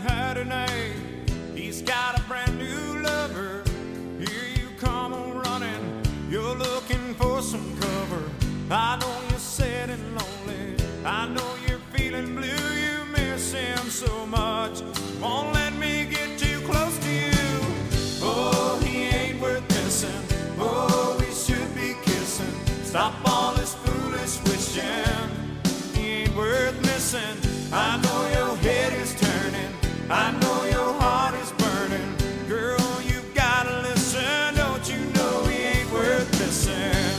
had an A. He's got a brand new lover. Here you come on running. You're looking for some cover. I know you're sad and lonely. I know you're feeling blue. You miss him so much. Won't let me get too close to you. Oh, he ain't worth missing. Oh, we should be kissing. Stop all this foolish wishing. He ain't worth missing. I know your head is turning. I know your heart is burning. Girl, you gotta listen. Don't you know he ain't worth missing?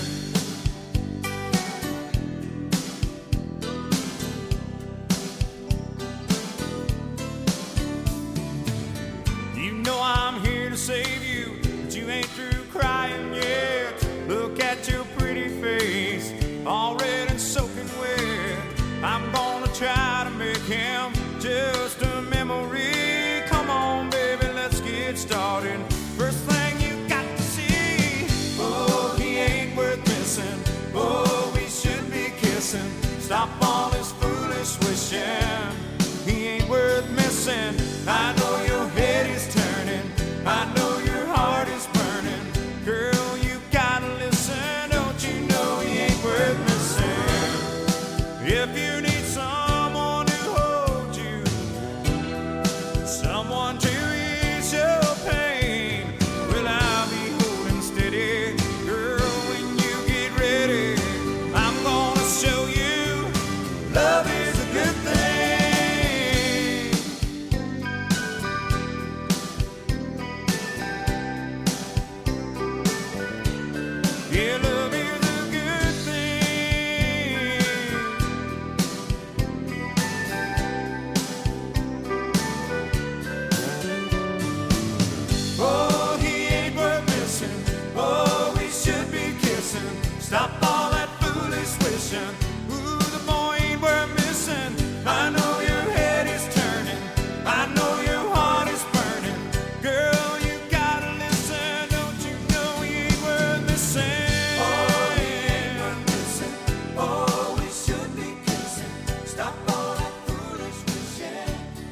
You know I'm here to save you, but you ain't through crying yet. Look at your pretty face, all red and soaking wet. I'm gonna try to make him just a memory. Come on, baby, let's get started. First thing you got to see. Oh, he ain't worth missing. Oh, we should be kissing. Stop all this foolish wishing. He ain't worth missing. I know your head is turning. I know your heart is burning. Girl, you gotta listen. Don't you know he ain't worth missing? If you need someone to hold you, someone to ease your pain, well, I'll be holding steady. Girl, when you get ready, I'm gonna show you love is a good thing. Yeah, love is a good thing. Oh, he ain't worth missing. Oh, we should be kissing. Stop all that foolish wishing. Ooh, the boy ain't worth missing. I know your head is turning. I know your heart is burning. Girl, you gotta listen. Don't you know he ain't worth missing? Oh, he ain't worth missing. Oh, we should be kissing. Stop all that foolish wishing.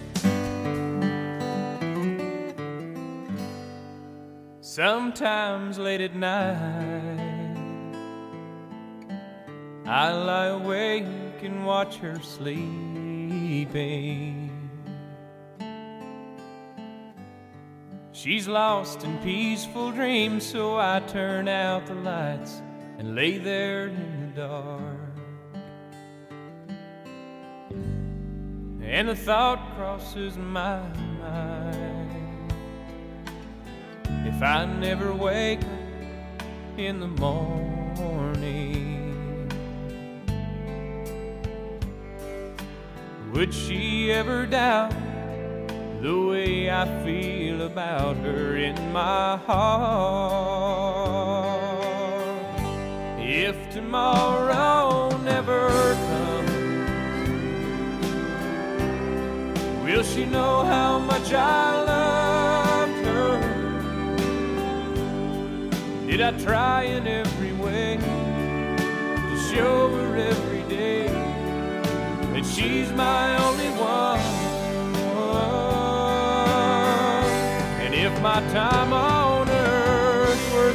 Sometimes late at night, I lie awake and watch her sleeping. She's lost in peaceful dreams, so I turn out the lights and lay there in the dark. And the thought crosses my mind, if I never wake up in the morning, would she ever doubt the way I feel about her in my heart? If tomorrow never comes, will she know how much I loved her? Did I try in every way to show her every day that she's my only one? And if my time on earth were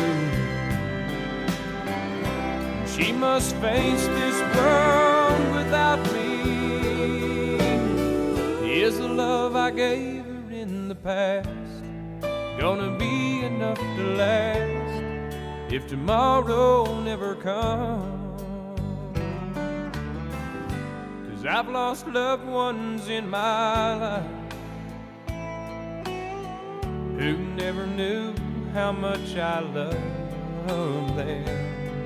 through, she must face this world without me. Is the love I gave her in the past gonna be enough to last if tomorrow never comes? 'Cause I've lost loved ones in my life who never knew how much I loved them.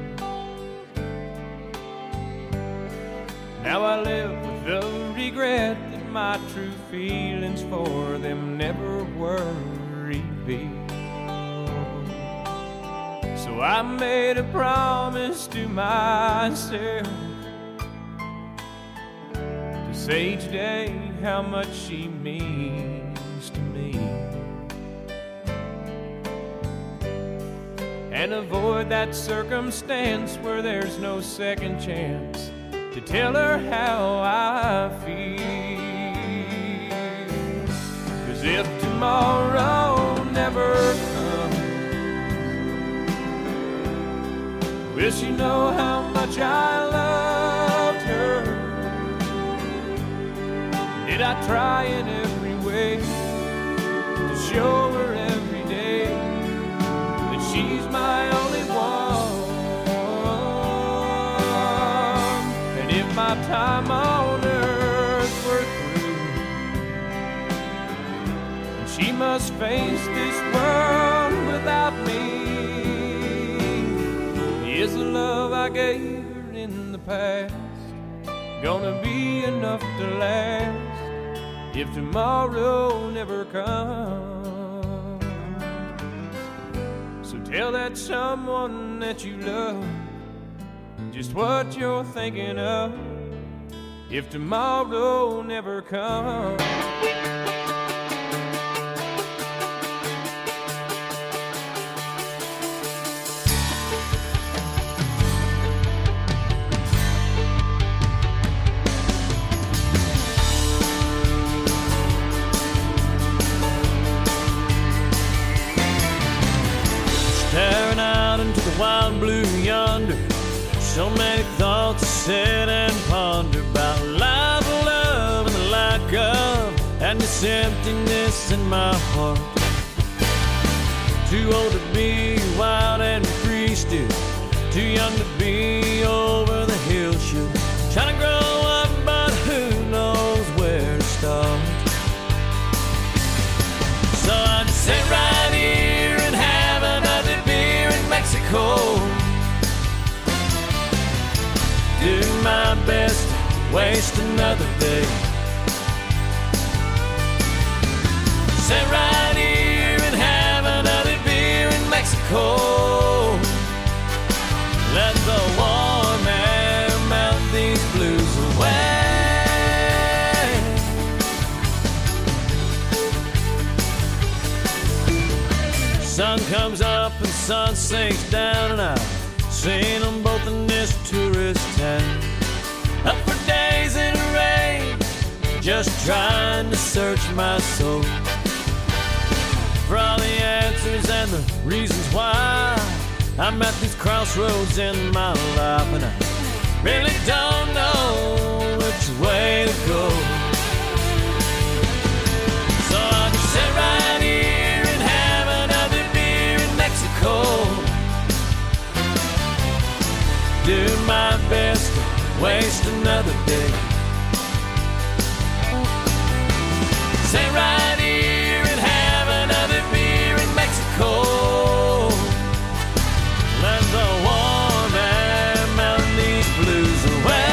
Now I live with the regret that my true feelings for them never were revealed. So I made a promise to myself to say each day how much she means to me, and avoid that circumstance where there's no second chance to tell her how I feel. as if tomorrow never comes. Wish you know how much I loved her. Did I try in every way to show her every day that she's my only one? And if my time on earth were through, and she must face this world without me, is the love I gave her in the past gonna be enough to last if tomorrow never comes? So tell that someone that you love just what you're thinking of if tomorrow never comes. Staring out into the wild blue yonder, so many thoughts to sit and ponder about life, love, and the lack of, and this emptiness in my heart. Too old to be wild and free still, too young to be over the hill shoot. Trying to grow up, but who knows where to start. So I just sit right here and have another beer in Mexico. Do my best to waste another day. Sit right here and have another beer in Mexico. Let the warm air melt these blues away. Sun comes up and sun sinks down, and I've seen them both in this tourist town. Up for days in the rain, just trying to search my soul for all the answers and the reasons why I'm at these crossroads in my life, and I really don't know which way to go. So I'll just sit right here and have another beer in Mexico. Do my best to waste another day. Sit right here and have another beer in Mexico. Let the warm air melt these blues away.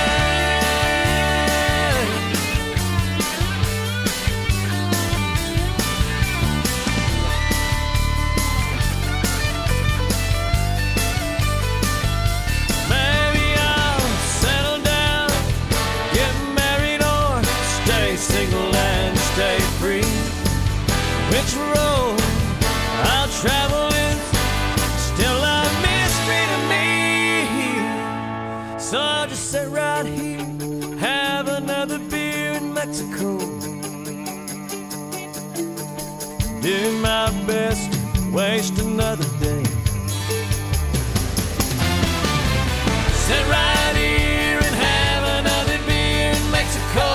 Maybe I'll settle down, get married, or stay single and stay free. Which road I'll travel is still a mystery to me. So I'll just sit right here, have another beer in Mexico. Do my best to waste another day. Sit right here and have another beer in Mexico.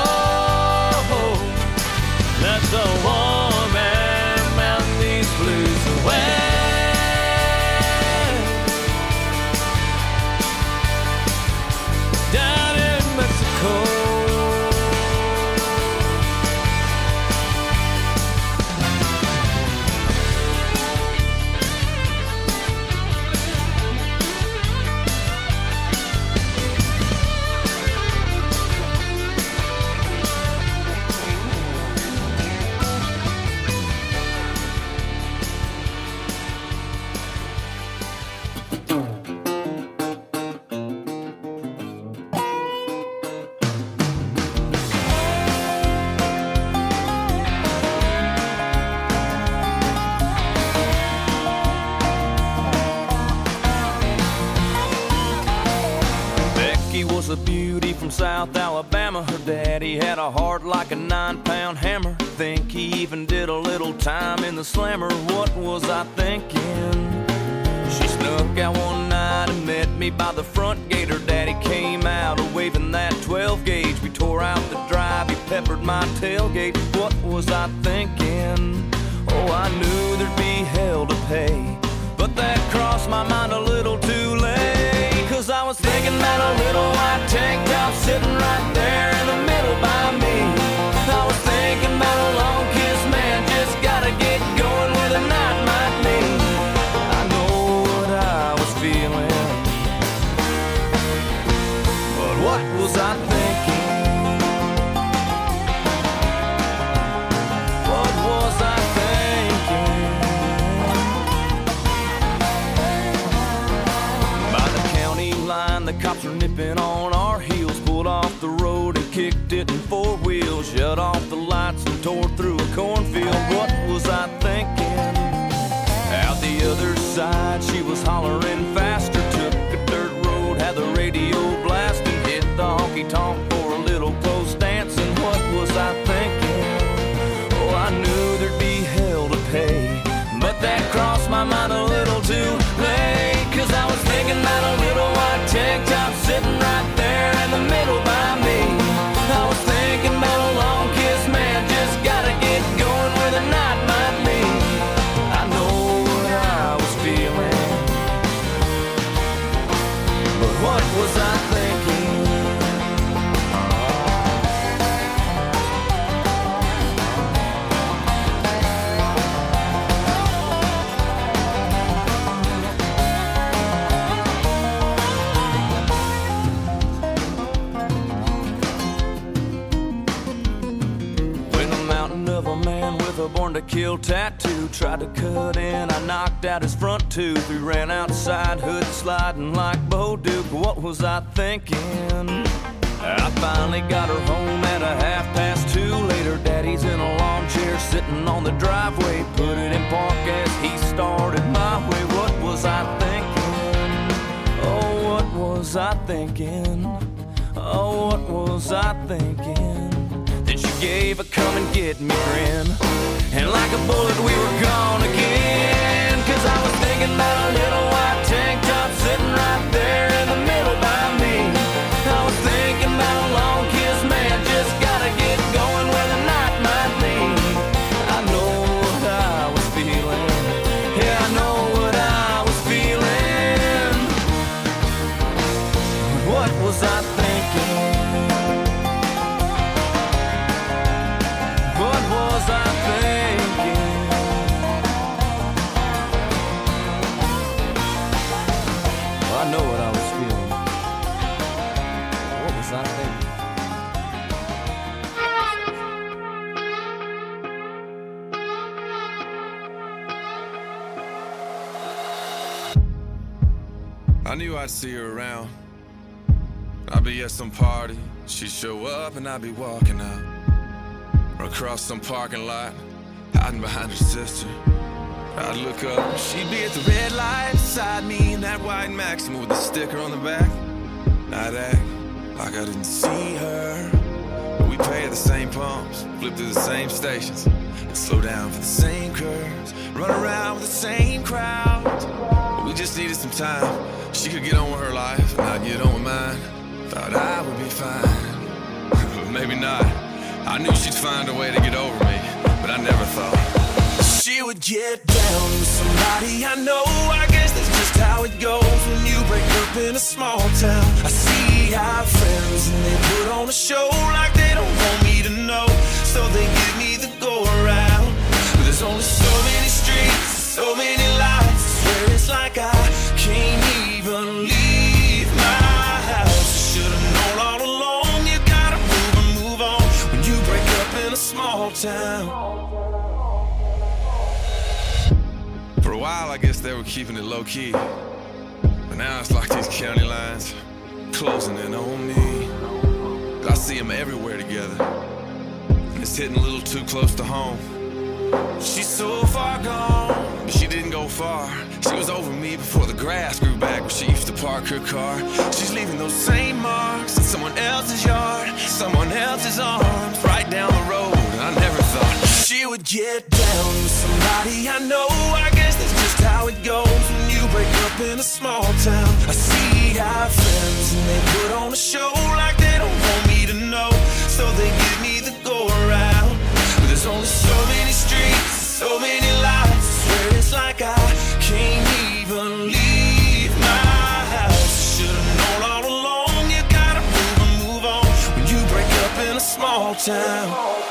Let the warm air melt these blues away. Down in Mexico. A beauty from South Alabama. Her daddy had a heart like a 9-pound hammer. think he even did a little time in the slammer. What was I thinking? She snuck out one night and met me by the front gate. Her daddy came out waving that 12 gauge. We tore out the drive, he peppered my tailgate. What was I thinking? Oh, I knew there'd be hell to pay, but that crossed my mind a little too late. Cause I was thinking about a little white tank top sitting right there in the middle by me. I was thinking about a long kiss, man, just gotta get going where the night might lead. I know what I was feeling, but what was I thinking? What was I thinking? By the county line, the cops were nipping on our heels, pulled off the road and kicked it in four wheels, shut off the lights and tore through a cornfield. What was I thinking? Out the other side, she was hollering faster, took a dirt road, had the radio blasting, hit the honky-tonk for a little post dancing. What was I thinking? Oh, I knew there'd be hell to pay, but that crossed my mind a little too late. Cause I was thinking about a little white tank top sitting right there in the middle by me. I was thinking about a long kiss, man, just gotta get going where the night might lead. I know what I was feeling, but what was I thinking? A born to kill tattoo tried to cut in, I knocked out his front tooth. We ran outside, hood sliding like Bo Duke. What was I thinking? I finally got her home at a 2:30. Later, daddy's in a lawn chair sitting on the driveway, put it in park as he started my way. What was I thinking? Oh, what was I thinking? Oh, what was I thinking? Then she gave a come and get me grin, and like a bullet we were gone again. Cause I was thinking about a little white tank top sitting right there in the middle by me. I was thinking about a long kiss, man, just gotta get going where the night might lead. I know what I was feeling, yeah, I know what I was feeling. What was I thinking? What was I thinking? Well, I know what I was feeling. What was I thinking? I knew I'd see her around. I'd be at some party, she'd show up and I'd be walking out, or across some parking lot, hiding behind her sister. I'd look up, she'd be at the red light beside me in that white Maxima with a sticker on the back. I'd act like I didn't see her, but we pay at the same pumps, flip through the same stations, and slow down for the same curves, run around with the same crowds. But we just needed some time. She could get on with her life, and I'd get on with mine. Thought I would be fine, but maybe not. I knew she'd find a way to get over me, but I never thought she would get down with somebody I know. I guess that's just how it goes when you break up in a small town. I see our friends and they put on a show like they don't want me to know, so they give me the go around. But there's only so many streets, so many lights, I swear it's like I can't even leave my house. Should've known all along, you gotta move and move on when you break up in a small town. For a while, I guess they were keeping it low-key, but now it's like these county lines closing in on me. I see them everywhere together, and it's hitting a little too close to home. She's so far gone, but she didn't go far. She was over me before the grass grew back where she used to park her car. She's leaving those same marks in someone else's yard, someone else's arms, right down the road. And I never thought she would get down with somebody I know. I guess that's just how it goes when you break up in a small town. I see our friends and they put on a show like they don't want me to know, so they give me the go around. But there's only so many streets, so many lights, I swear it's like I can't even leave my house. Should've known all along, you gotta move on when you break up in a small town.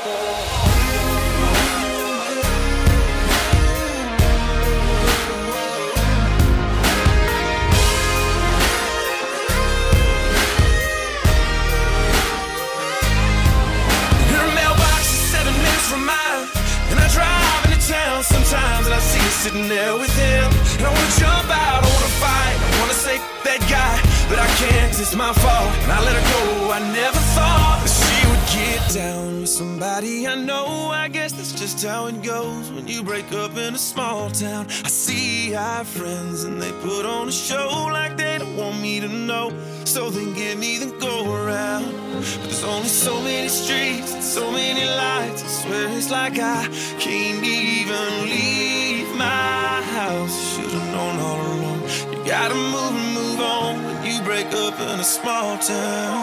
From mine, and I drive into town sometimes and I see her sitting there with him, and I wanna jump out, I wanna fight, I wanna say that guy, but I can't, 'cause it's my fault, and I let her go. I never thought that she would get down with somebody I know. I guess that's just how it goes when you break up in a small town. I see our friends and they put on a show like they don't want me to know, so they give me the go around. But there's only so many streets and so many lights, I swear it's like I can't even leave my house. Should've known all along, you gotta move on when you break up in a small town.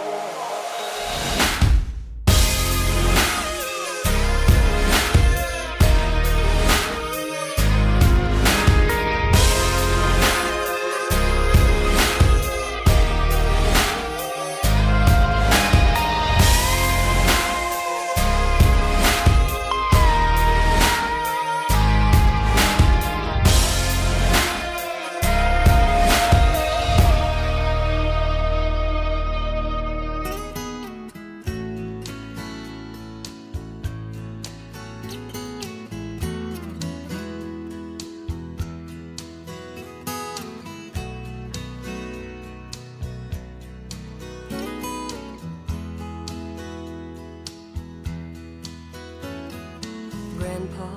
Grandpa,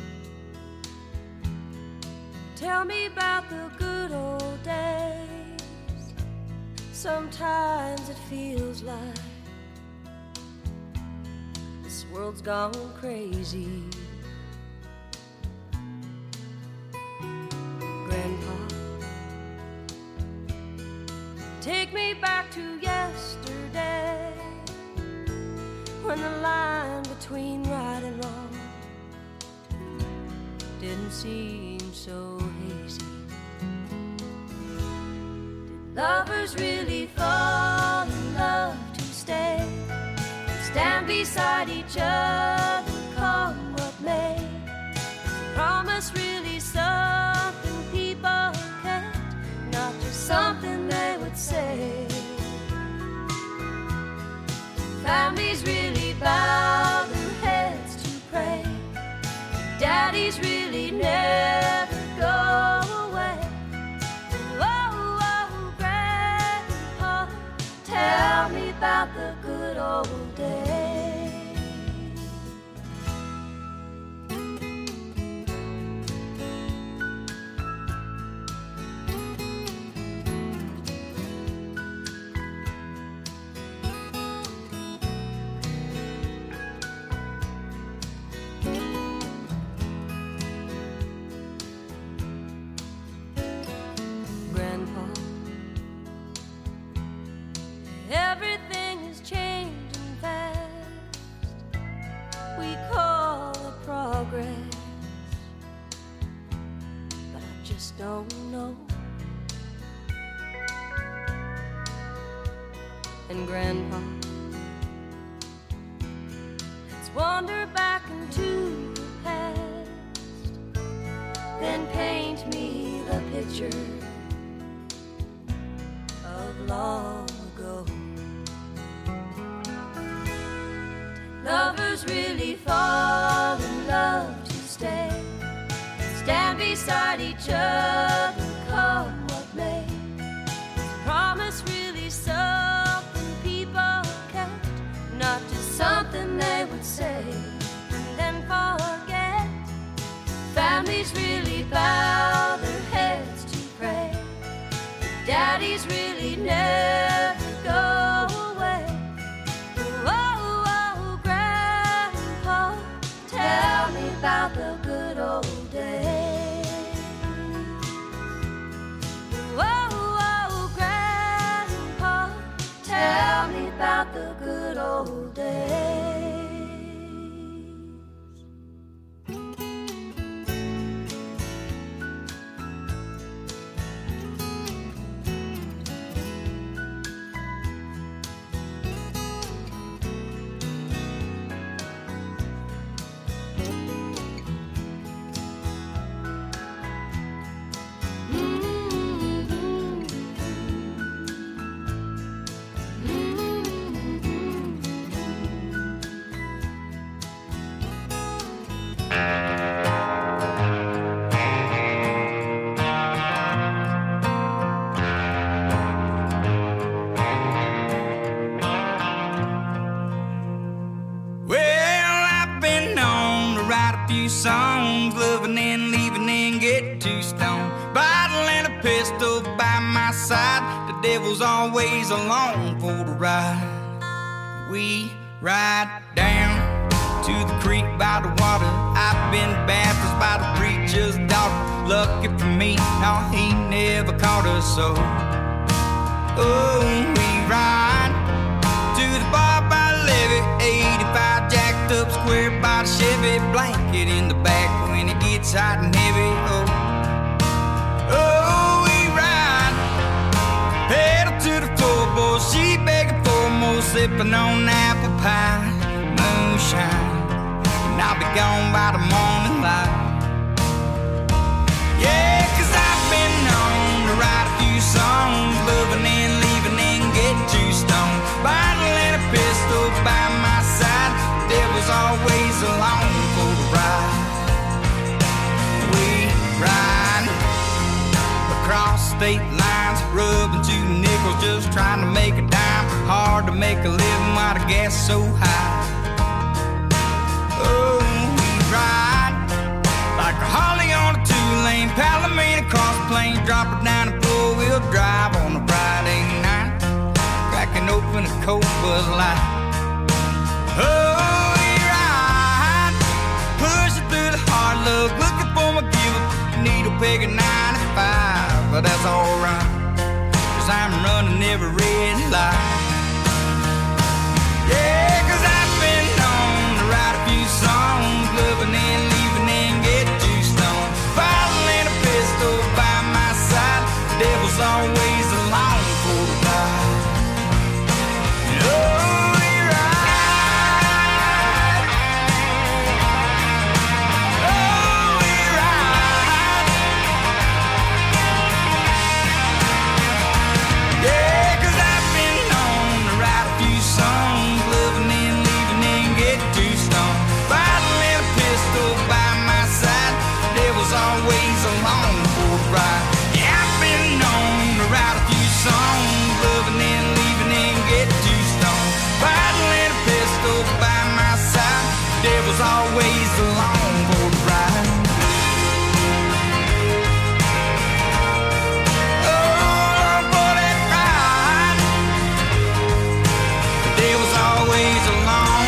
tell me about the good old days. Sometimes it feels like this world's gone crazy. Grandpa, take me back to yesterday, when the line between right and wrong didn't seem so hazy. Did lovers really fall in love to stay, stand beside each other, come what may? Promise really something people kept, not just something they would say. Families really bow their heads to pray. Daddies really never go away. Oh, oh, Grandpa, tell me about the good old days. Everything is changing fast. We call it progress, but I just don't know. And Grandpa, let's wander back into the past, then paint me the picture of long ago. Lovers really fall in love to stay, stand beside each other, come what may. Promise really something people kept, not just something they would say and then forget. Families really bow their heads to pray. Daddies really never go away. Oh, oh, Grandpa, tell about the good old days. Whoa, whoa, Grandpa, tell me about the good old days. Songs, loving and leaving and get too stoned. Bottle and a pistol by my side. The devil's always along for the ride. We ride down to the creek by the water. I've been baptized by the preacher's daughter. Lucky for me, no, he never caught us so. Oh, we ride to the bar by the levee. 85 jacked up square by the Chevy. Blanket in the back when it gets hot and heavy. Oh, oh, we ride. Pedal to the floorboard. She begging for more, sipping on apple pie, moonshine. And I'll be gone by the morning light. Yeah, 'cause I've been known to write a few songs, loving and leaving and get too stoned. Bottle and a pistol by my side. There was always along for the ride. We ride across state lines, rubbing 2 nickels, just trying to make a dime. Hard to make a living while the gas so high. Oh, we ride like a Harley on a 2-lane, Palomino across the plain, drop it down and 4-wheel drive on a Friday night, cracking open a cold Bud Light. Oh, we ride, pushing through the hard luck, looking for my gift, needle peg at 95, but that's alright, 'cause I'm running every red light. Yeah, 'cause I've been known to write a few songs, loving and leaving and get too stoned. Bottle and a pistol by my side, the devil's always along for the ride. Oh, we ride. Oh, we ride. Yeah, 'cause I've been known to write a few songs, loving and leaving and get too stoned. Bottle and a pistol by my side, the devil's always along for the ride. Yeah, I've been known to write a few songs, loving and leaving and get too stoned. Bottle and a pistol by my side, the devil's always along for the ride. Oh, for that ride, the devil's always along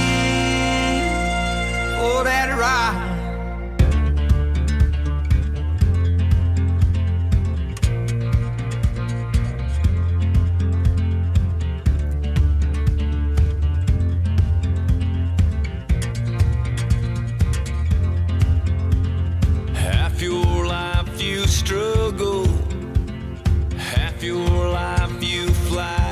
for that ride. Half your life you struggle, half your life you fly,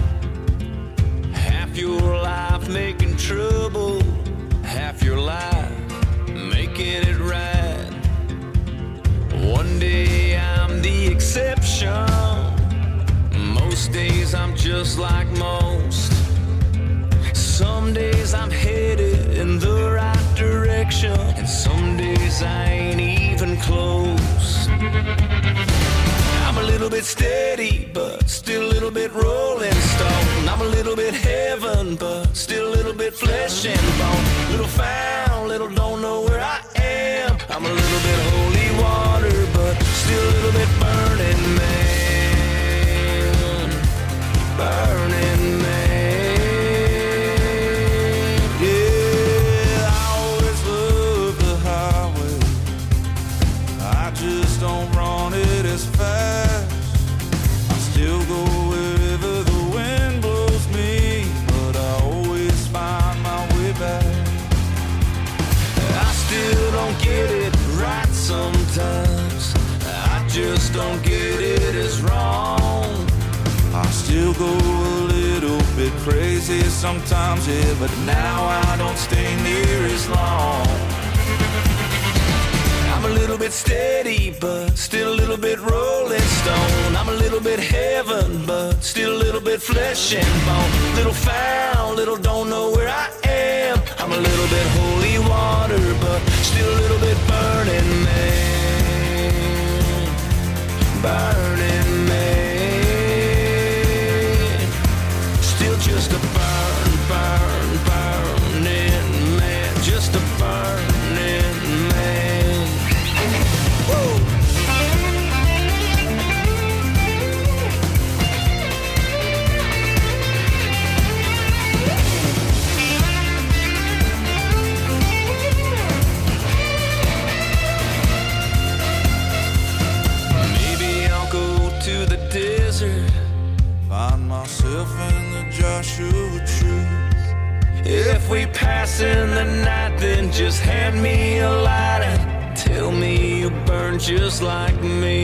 half your life making trouble, half your life making it right. One day I'm the exception, most days I'm just like most. Some days I'm headed in the right direction, and some days I ain't even close. I'm a little bit steady, but still a little bit rolling stone. I'm a little bit heaven, but still a little bit flesh and bone. Little found, little don't know where I am. I'm a little bit holy water, but still a little bit burning man. Burning man. Yeah, I always love the don't get it right sometimes. I just don't get it as wrong. I still go a little bit crazy sometimes, yeah, but now I don't stay near as long. I'm a little bit steady, but still a little bit rolling stone. I'm a little bit heaven, but still a little bit flesh and bone. Little foul, little don't know where I am. I'm a little bit holy water, but still a little bit burning man. Burning man. Still just a burning man. Just a burning man. Woo! To the desert, find myself in the Joshua trees. If we pass in the night, then just hand me a light and tell me you burn just like me.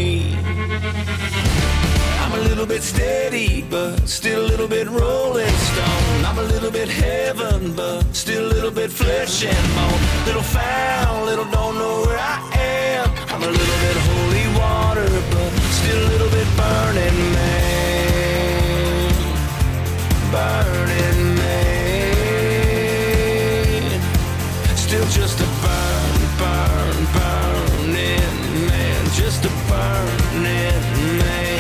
I'm a little bit steady, but still a little bit rolling stone. I'm a little bit heaven, but still a little bit flesh and bone. Little foul, little don't know where I am. I'm a little bit holy water, but still a little bit burning man. Burning man. Still just a burning man. Just a burning man.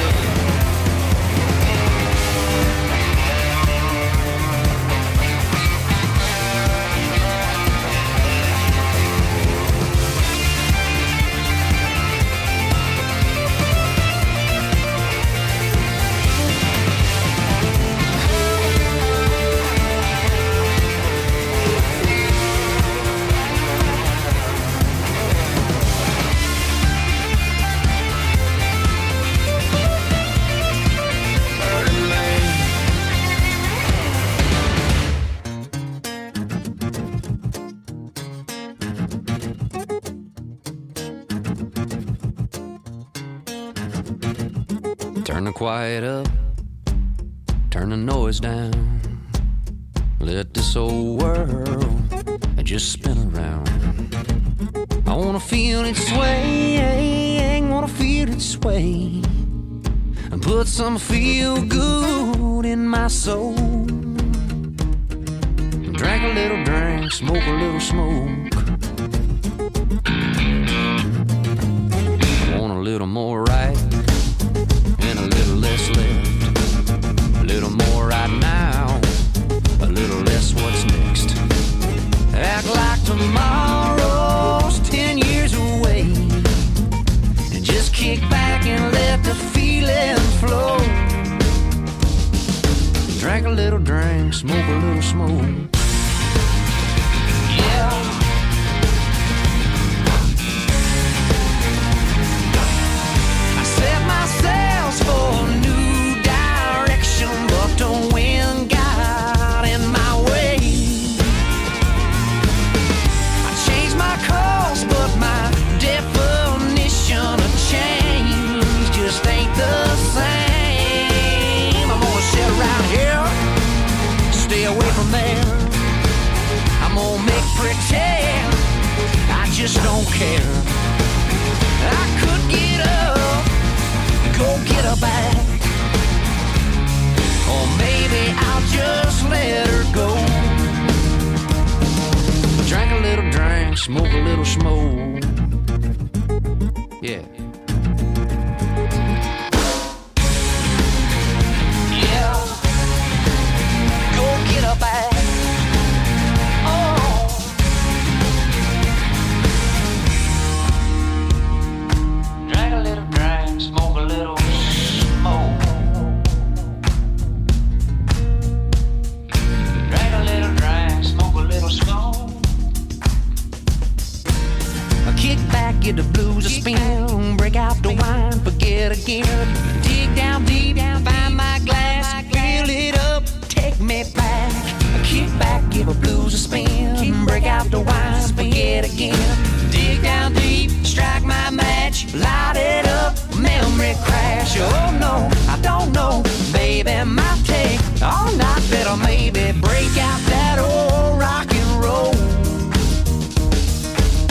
Turn the quiet up, turn the noise down. Let this old world just spin around. I wanna feel it sway, wanna feel it sway, and put some feel good in my soul. Drink a little drink, smoke a little smoke. I want a little more right and a little less left. A little more right now, a little less what's next. Act like tomorrow's 10 years away, and just kick back and let the feeling flow. Drink a little drink, smoke a little smoke. Yeah. For a new direction, but the wind got in my way. I changed my course, but my definition of change just ain't the same. I'm gonna sit around here, stay away from there. I'm gonna make pretend I just don't care. I could get up, go get her back, or maybe I'll just let her go. Drink a little drink, smoke a little smoke. Yeah. Yeah. Go get her back. Oh. Drink a little drink, smoke a little smoke. Drink a little drink, smoke a little smoke. Kick back, get the blues a spin, break out the wine, forget again. Dig down deep, find my glass, fill it up, take me back. Kick back, give the blues a spin, break out the wine, forget again. Dig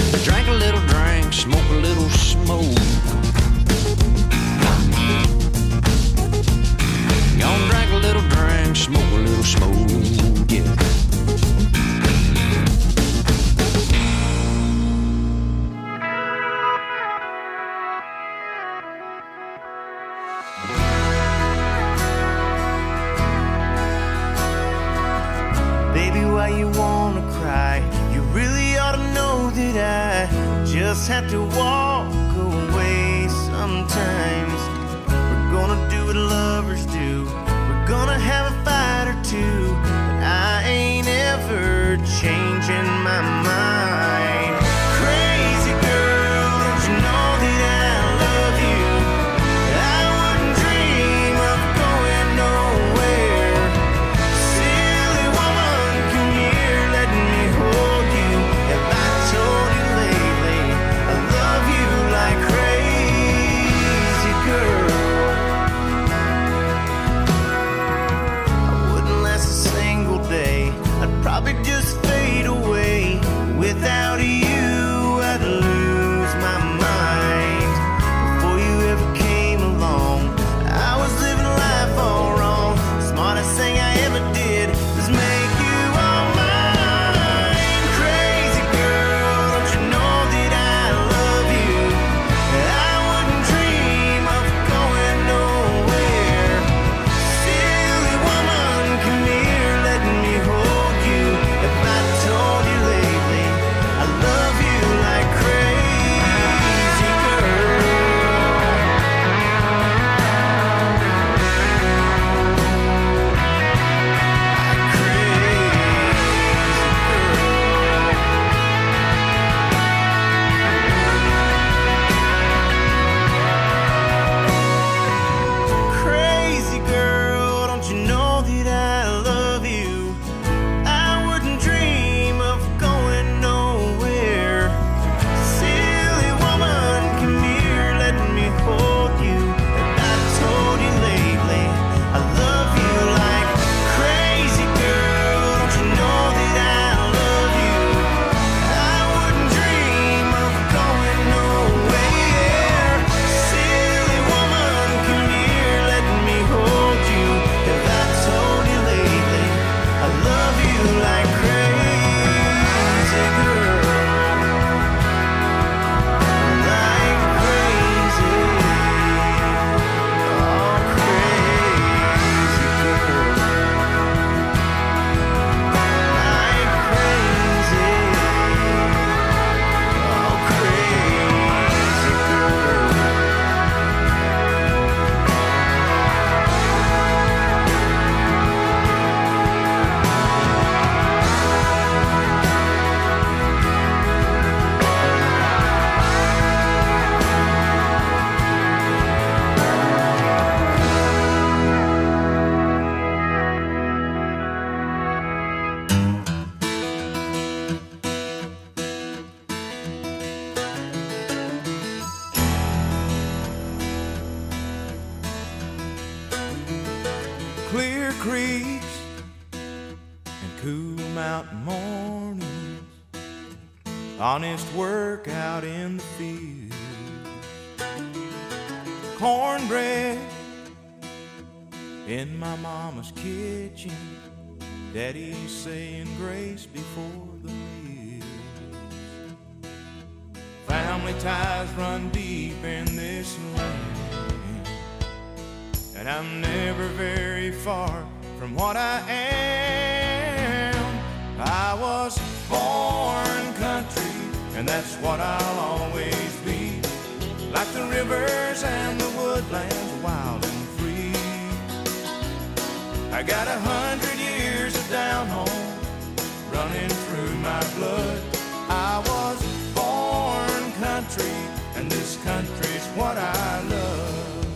Drank a little drink, smoke a little smoke. Gonna drink a little drink, smoke a little smoke, yeah. Baby, why you wanna cry? You really ought to know that I just have to walk away sometimes. We're gonna do what lovers do. We're gonna have a fight or two, but I ain't ever changing my mind. Crazy girl, don't you know that I love you? I wouldn't dream of going nowhere. Silly woman, come here, let me hold you. Have I told you lately I love you like crazy girl? I wouldn't last a single day. I'd probably just fade away. Without you, I'd lose my mind. Before you ever came along, I was living life all wrong. Smartest thing I ever did was make you all mine. Crazy girl, don't you know that I love you? I wouldn't dream of going nowhere. Silly woman, come here, let me hold you. If I told you lately I love you like crazy girl. Crazy girl, don't you know that I love you? I wouldn't dream of going nowhere. Silly woman, come here, let me hold you. If I told you lately I love you like crazy girl, don't you know that I love you? I wouldn't dream of going nowhere. Silly woman, come here, let me hold you. If I told you lately I love you like crazy girl, like crazy, oh crazy girl, like crazy, oh crazy girl. Clear creeks and cool mountain mornings, honest work out in the field, cornbread in my mama's kitchen, daddy saying grace before the meal. Family ties run deep in this land, and I'm never very far from what I am. I was born country, and that's what I'll always be. Like the rivers and the woodlands, wild and free. I got 100 years of down home running through my blood. I was born country, and this country's what I love.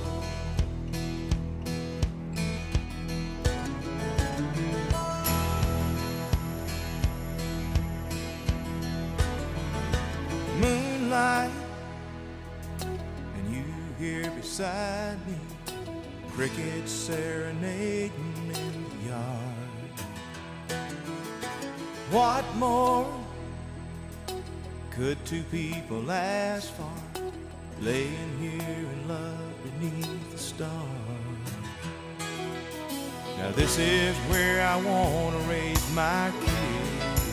Moonlight, and you here beside me, crickets serenading in the yard. What more Could two people last far, laying here in love beneath the stars? Now this is where I want to raise my kids,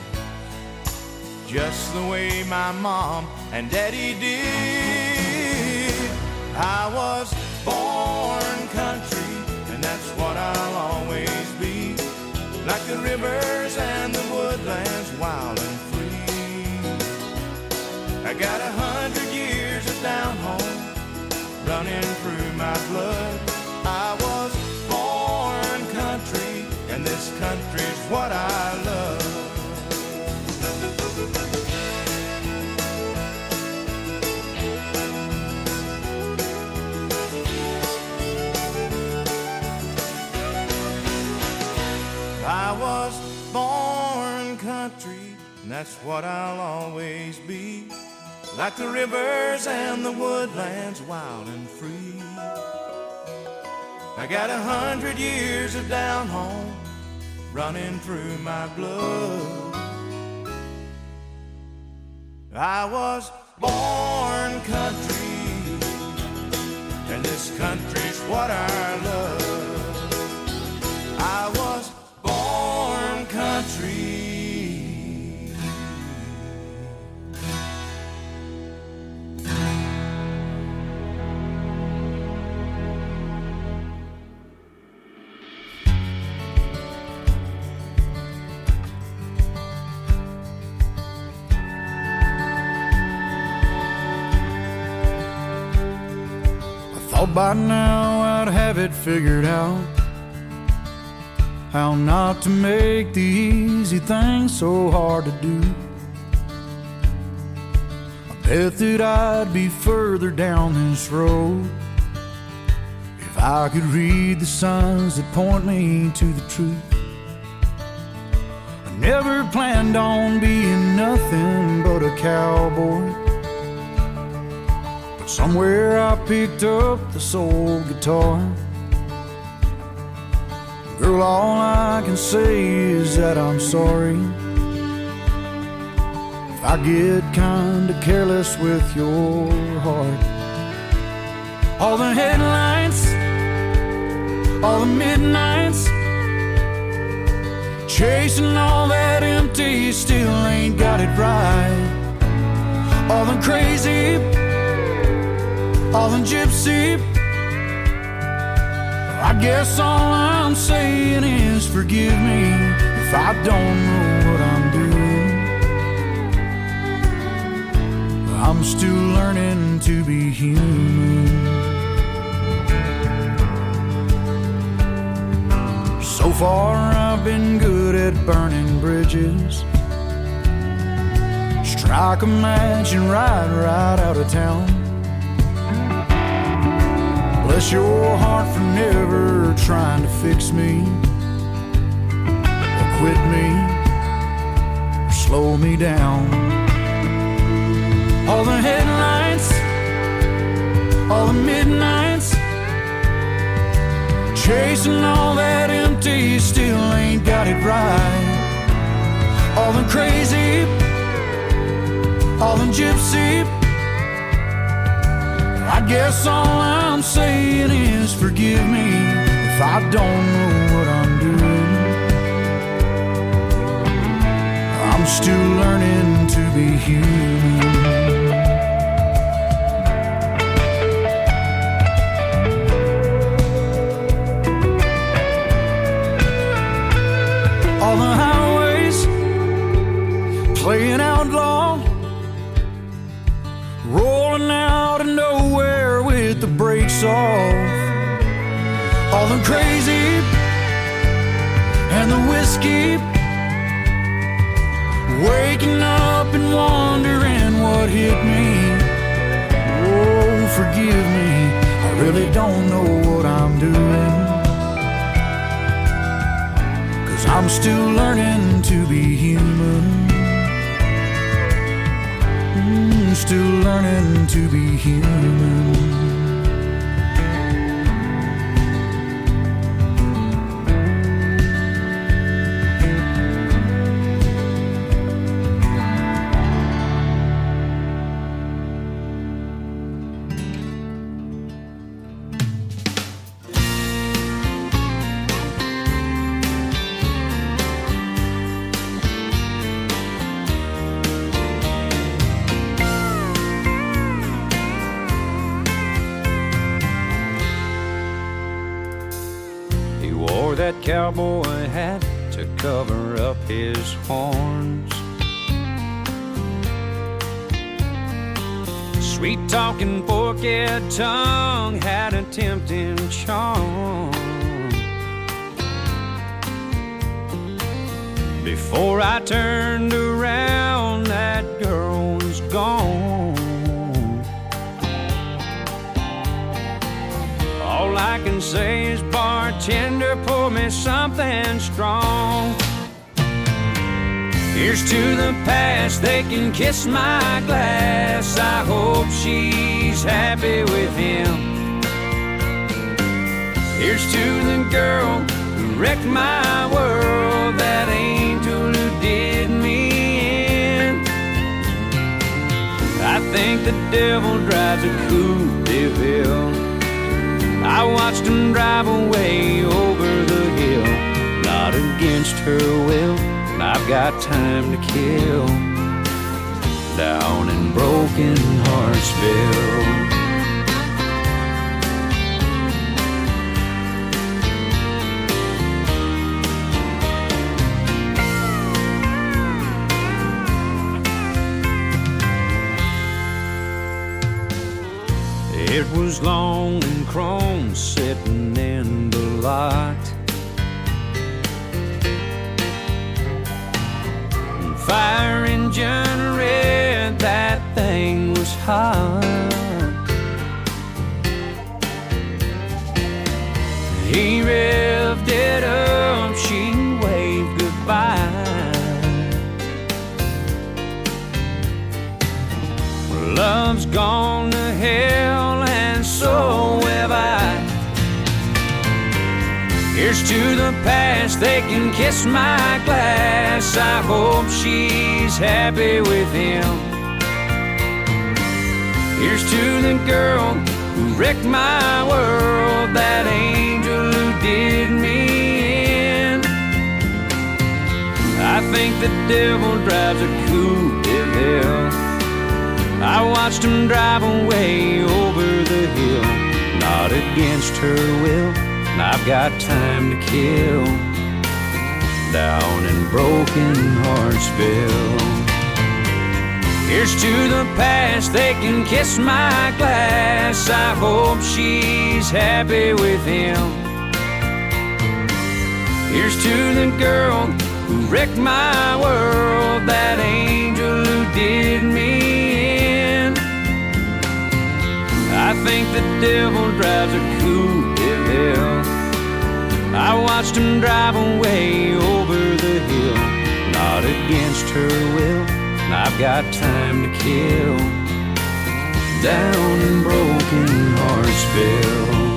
just the way my mom and daddy did. I was born country, and that's what I'll always be, like the rivers and the woodlands, wild and free. I got 100 years of down home running through my blood. I was born country, and this country's what I love. I was born country, and that's what I'll always be, like the rivers and the woodlands, wild and free. I got 100 years of down home running through my blood. I was born country, and this country's what I love. I was born country. Thought by now I'd have it figured out, how not to make the easy things so hard to do. I bet that I'd be further down this road if I could read the signs that point me to the truth. I never planned on being nothing but a cowboy, somewhere I picked up the soul guitar. Girl, all I can say is that I'm sorry if I get kinda careless with your heart. All the headlights, all the midnights, chasing all that empty, still ain't got it right. All the crazy, all the gypsy, I guess all I'm saying is forgive me if I don't know what I'm doing. I'm still learning to be human. So far I've been good at burning bridges, strike a match and ride right out of town. Bless your heart for never trying to fix me, or quit me, or slow me down. All the headlights, all the midnights, chasing all that empty, still ain't got it right. All the crazy, all the gypsy, I guess all I'm saying is forgive me if I don't know what I'm doing. I'm still learning to be human. All the highways playing outlaw, rolling out of nowhere with the brakes off. All the crazy and the whiskey, waking up and wondering what hit me. Oh, forgive me, I really don't know what I'm doing, 'cause I'm still learning to be human. Still learning to be human. that cowboy hat to cover up his horns. Sweet-talking, forked tongue had a tempting charm. Before I turned around, that girl was gone. All I can say is, bartender, pour me something strong. Here's to the past, they can kiss my glass. I hope she's happy with him. Here's to the girl who wrecked my world, that angel who did me in. I think the devil drives a Coupe de Ville. I watched him drive away over the hill, not against her will. I've got time to kill down in Broken Heartsville. It was long and chrome sitting in the lot. Fire engine red, that thing was hot. He revved it up, she waved goodbye. Love's gone to hell and so have I. Here's to the past, they can kiss my glass. I hope she's happy with him. Here's to the girl who wrecked my world, that angel who did me in. I think the devil drives a Coupe de Ville. I watched him drive away over the hill, not against her will. I've got time to kill down in Broken Heartsville. Here's to the past, they can kiss my glass. I hope she's happy with him. Here's to the girl who wrecked my world, that angel who did me in. I think the devil drives a Coupe de Ville. I watched him drive away over the hill, not against her will. I've got time to kill down in Broken Heartsville.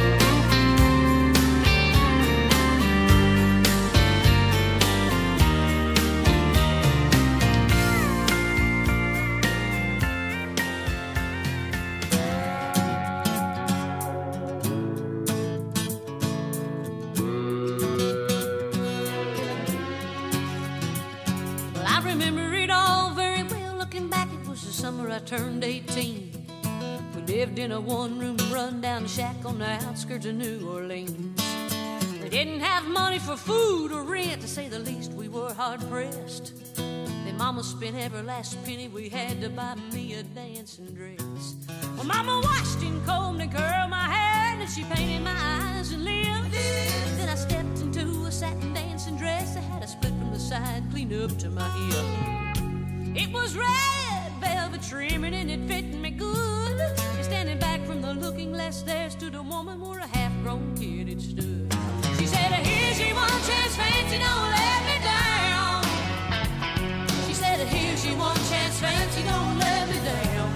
Turned 18. We lived in a one-room run-down shack on the outskirts of New Orleans. We didn't have money for food or rent, to say the least. We were hard-pressed. Then Mama spent every last penny we had to buy me a dancing dress. Well, Mama washed and combed and curled my hair, and she painted my eyes and lips. Then I stepped into a satin dancing dress that had a split from the side clean up to my hip. It was red velvet trimming and it fit me good. And standing back from the looking glass, there stood a woman where a half-grown kid had stood. She said, here's your one chance, fancy, don't let me down. She said, here's your one chance, fancy, don't let me down.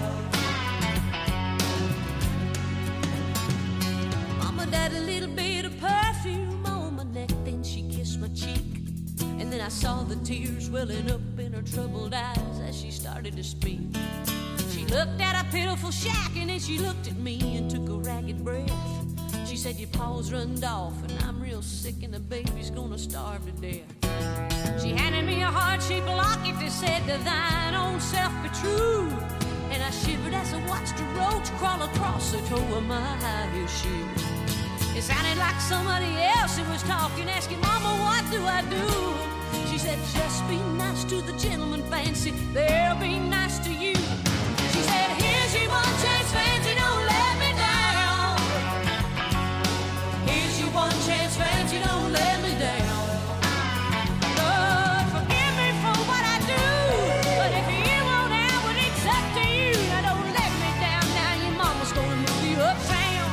Mama died a little bit of perfume on my neck, then she kissed my cheek. And then I saw the tears welling up in her troubled eyes as she started to speak. She looked at a pitiful shack and then she looked at me and took a ragged breath. She said, your paws runned off and I'm real sick and the baby's gonna starve to death. She handed me a heart-shaped locket that said, to thine own self be true. And I shivered as I watched a roach crawl across the toe of my high heel shoe. It sounded like somebody else who was talking, asking, Mama, what do I do? She said, just be nice to the gentleman, Fancy. They'll be nice to you. She said, here's your one chance, Fancy, don't let me down. Here's your one chance, Fancy, don't let me down. Lord, forgive me for what I do, but if you won't have it, it's up to you. Now don't let me down, now your mama's gonna move you uptown.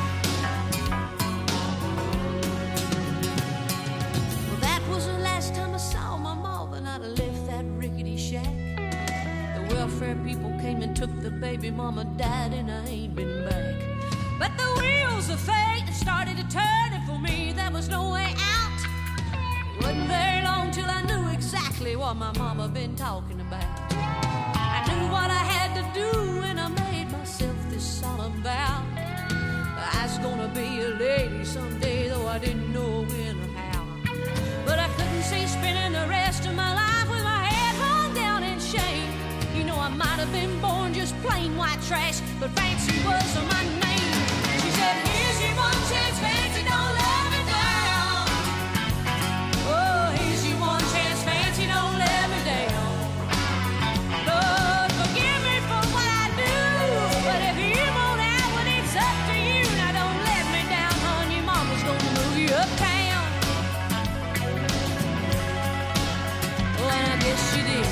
Well, that was the last time I saw my mama, and I'd left that rickety shack. The welfare people came and took the baby, mama died, and I ain't been back. But the wheels of fate started to turn, and for me there was no way out. It wasn't very long till I knew exactly what my mama been talking about. I knew what I had to do, and I made myself this solemn vow. I was gonna be a lady someday, though I didn't know when or how. But I couldn't see spending the rest of my life with my head hung down in shame. You know, I might have been born just plain white trash, but Fancy was my name. She said, here's your one chance, Fancy, don't let me down. Oh, here's your one chance, Fancy, don't let me down. Lord, forgive me for what I do, but if you won't have it, it's up to you. Now don't let me down, hon, your mama's gonna move you uptown. Oh, and I guess she did.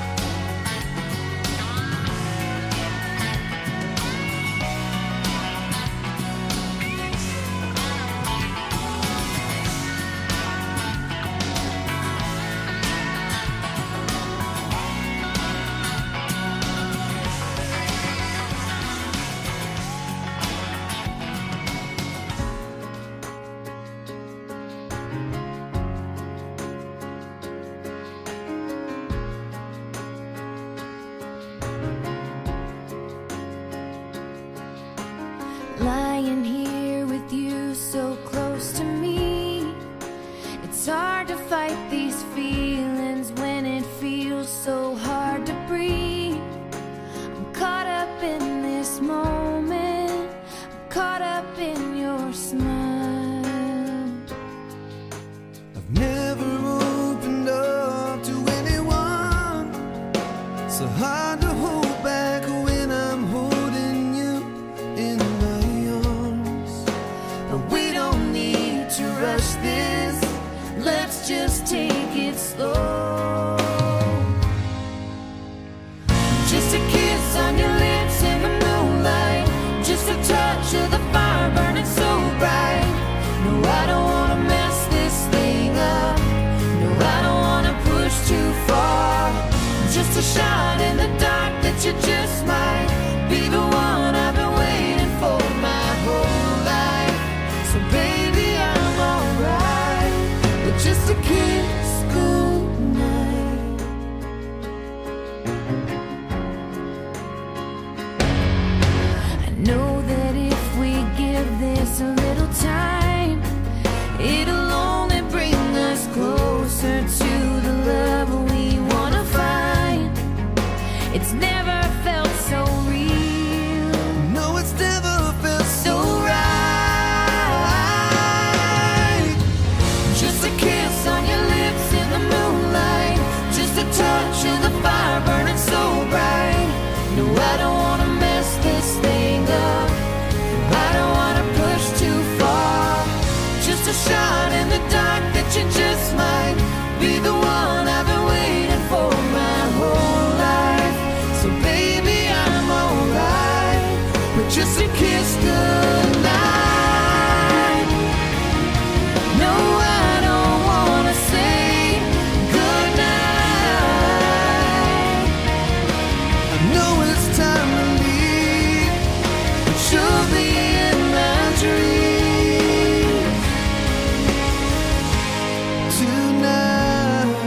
Lying here with you so close to me, it's hard to fight these feelings when it feels so hard to breathe. I'm caught up in this moment, I'm caught up in your smile. I've never opened up to anyone, so hard to hold back when I'm holding you in my arms. But we don't need to rush this, let's just take it slow. Just a kiss on your lips in the moonlight, just a touch of the fire burning so bright. No, I don't wanna mess this thing up, no, I don't wanna push too far. Just a shot in the dark that you just might be the one I've been waiting for my whole life. So baby, I'm alright with just a kiss goodnight. I know that if we give this a little time, it'll only bring us closer to the love we wanna find. It's never felt so real. No, it's never felt so right. Just a kiss on your lips in the moonlight, just a touch of the fire burning so bright. No, I don't wanna mess this thing up, I don't wanna push too far. Just a shot in the dark that you just might be the one I've been waiting for my whole life. So baby, I'm alright with just a kiss goodnight. No, I don't wanna say goodnight. I know it's time to leave, but you'll be in my dreams tonight.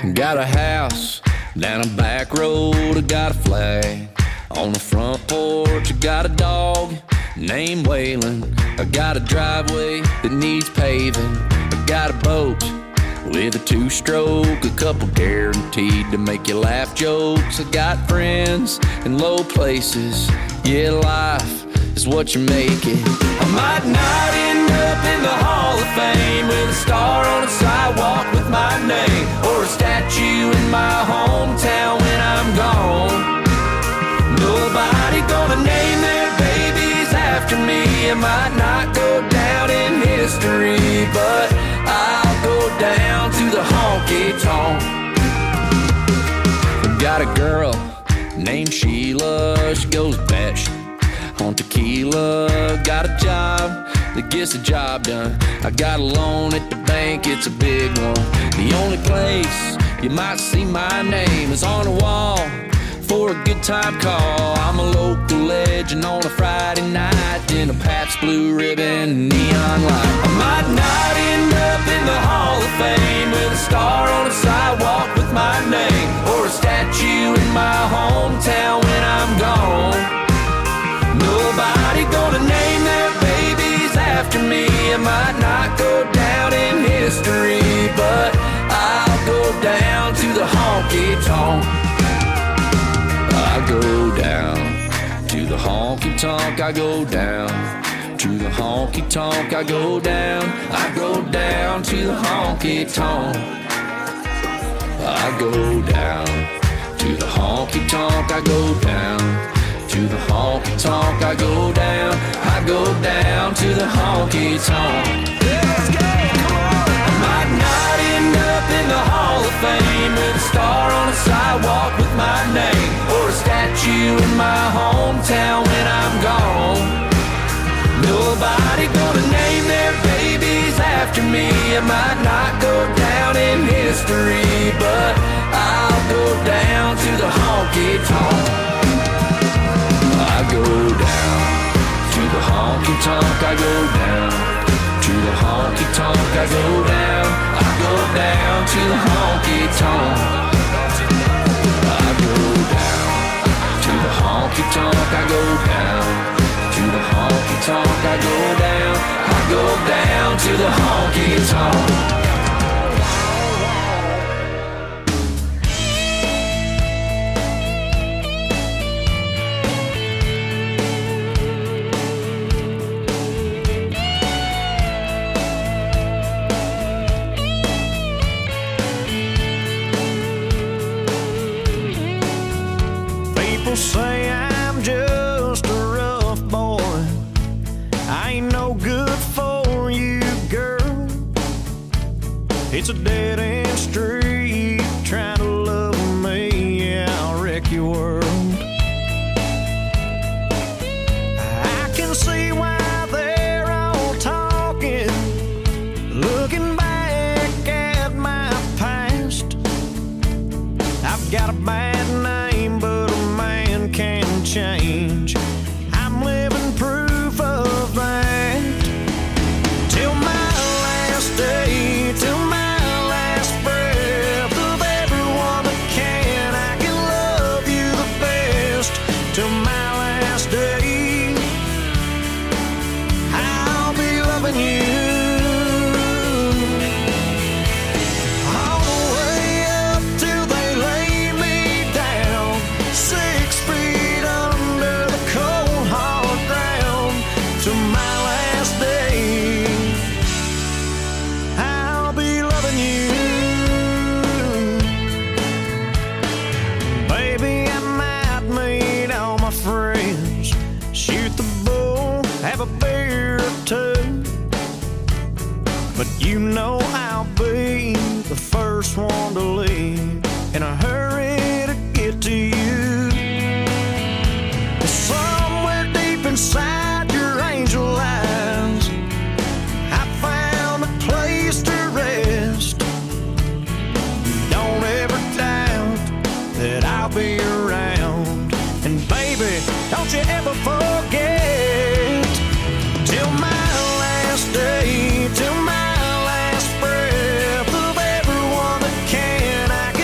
Got a house down a back road, I got a flag on the front porch. I got a dog named Waylon. I got a driveway that needs paving. I got a boat with a two-stroke, a couple guaranteed to make you laugh jokes. I got friends in low places. Yeah, life is what you make it. I might not end up in the Hall of Fame with a star on a sidewalk with my name, or a statue in my hometown when I'm gone. Nobody gonna name their babies after me. I might not go down in history, but I'll go down to the honky-tonk. Got a girl named Sheila, she goes batshit on tequila. Got a job that gets the job done. I got a loan at the bank, it's a big one. The only place you might see my name is on the wall for a good time call. I'm a local legend on a Friday night in a Pabst Blue Ribbon neon light. I might not end up in the Hall of Fame with a star on a sidewalk with my name, or a statue in my hometown when I'm gone. Nobody gonna name their babies after me. I might not go down in history, but I'll go down to the honky-tonk. I go down to the honky-tonk. I go down to the honky-tonk. I go down. I go down to the honky-tonk. I go down to the honky-tonk. I go down to the honky-tonk. I go down. I go down to the honky-tonk. Let's go, come on. I might not end up in the Hall of Fame with a star on a sidewalk with my name, or a statue in my hometown when I'm gone. Nobody gonna name their babies after me. I might not go down in history, but I'll go down to the honky-tonk. I go down to the honky-tonk. I go down to the honky-tonk. I go down. I go down to the honky-tonk. I go down to the honky-tonk. I go down to the honky-tonk. I go down. I go down to the honky-tonk. People say I'm just a rough boy. I ain't no good for you, girl. It's a dead-end street. Trying to love me, yeah, I'll wreck your world. I can see why they're all talking, looking back at my past. I've got a bad name, but a man can change. I'm living proof of that. Till my last day, till my last breath, of everyone that can, I can love you the best. Till my last day, I'll be loving you. All the way up till they lay me down, 6 feet under the cold hard ground. Till my last day, I'll be loving you. Baby, I might meet all my friends, shoot the bull, have a beer or two, but you know I'll be the first one to leave, in a hurry to get to you. Somewhere deep inside your angel eyes, I found a place to rest. Don't ever doubt that I'll be around. And baby, don't you ever forget, till my last day, till my last breath, of everyone that can, I can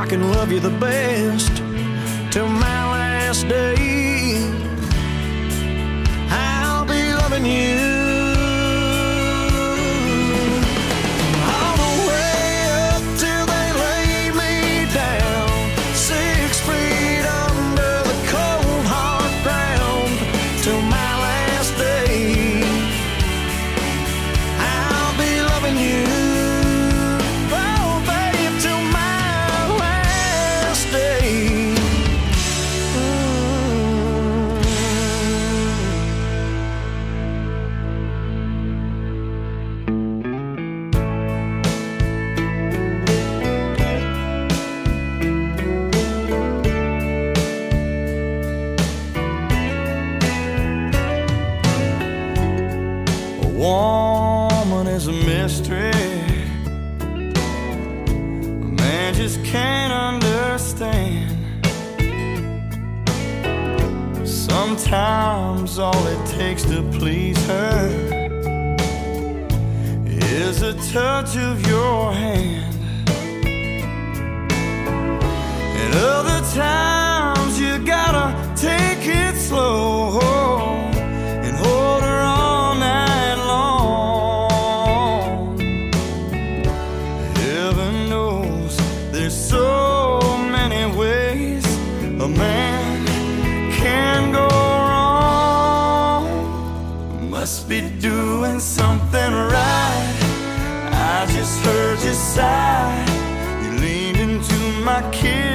can love you the best till my last day. I'll be loving you all the way up till they lay me down, 6 feet under the cold hard ground till my last day. I'll be loving you. Woman is a mystery a man just can't understand. Sometimes all it takes to please her is a touch of your hand, and other times you gotta take it slow and hold her all night long. Heaven knows there's so many ways a man can go wrong. Must be doing something right. I just heard you sigh. You leaned into my kiss.